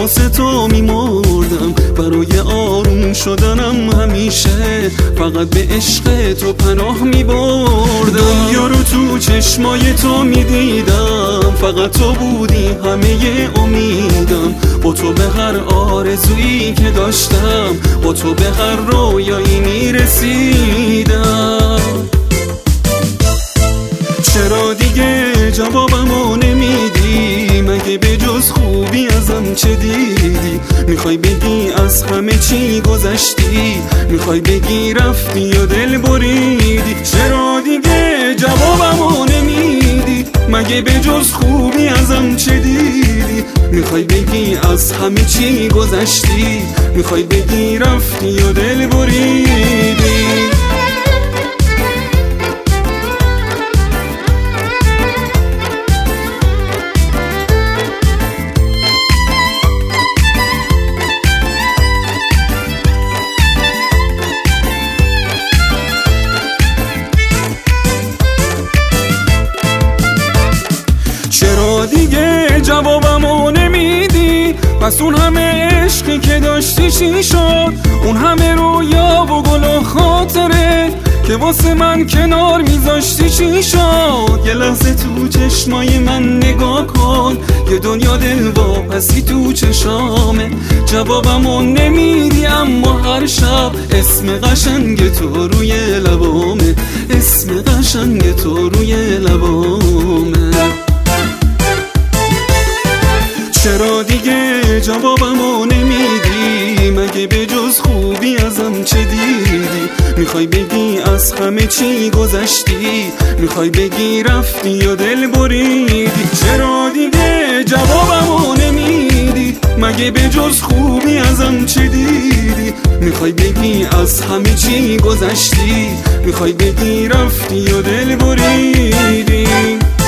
واسه تو میمردم، برای آروم شدنم همیشه فقط به عشق تو پناه میبردم. دنیا رو تو چشمای تو میدیدم، فقط تو بودی همه امیدم. با تو به هر آرزویی که داشتم، با تو به هر رویایی میرسیدم. چرا دیگه جوابمو نمیدی؟ مگه به جز خوبی ازم چه دیدی؟ میخوای بگی از همه چی گذشتی؟ میخوای بگی رفتی یا دل بریدی؟ چرا دیگه جوابمو نمیدی؟ مگه به جز خوبی ازم چه دیدی؟ میخوای بگی از همه چی گذشتی؟ میخوای بگی رفتی یا دل بریدی؟ چرا دیگه جوابمو نمیدی؟ پس اون همه عشقی که داشتی چی شد؟ اون همه رویا و گل و خاطره که واسه من کنار میذاشتی چی شد؟ یه لحظه تو چشمای من نگاه کن، یه دنیا دلواپسی تو چشامه. جوابمو نمیدی اما هر شب اسم قشنگ تو روی لبامه، اسم قشنگ تو روی لبامه. چرا دیگه جوابمو نمیدی؟ مگه به جز خوبی ازم چه دیدی؟ میخوای بگی از همه چی گذشتی؟ میخوای بگی رفتی یا دل بریدی؟ چرا دیگه جوابمو نمیدی؟ مگه به جز خوبی ازم چه دیدی؟ میخوای بگی از همه چی گذشتی؟ میخوای بگی رفتی یا دل بریدی؟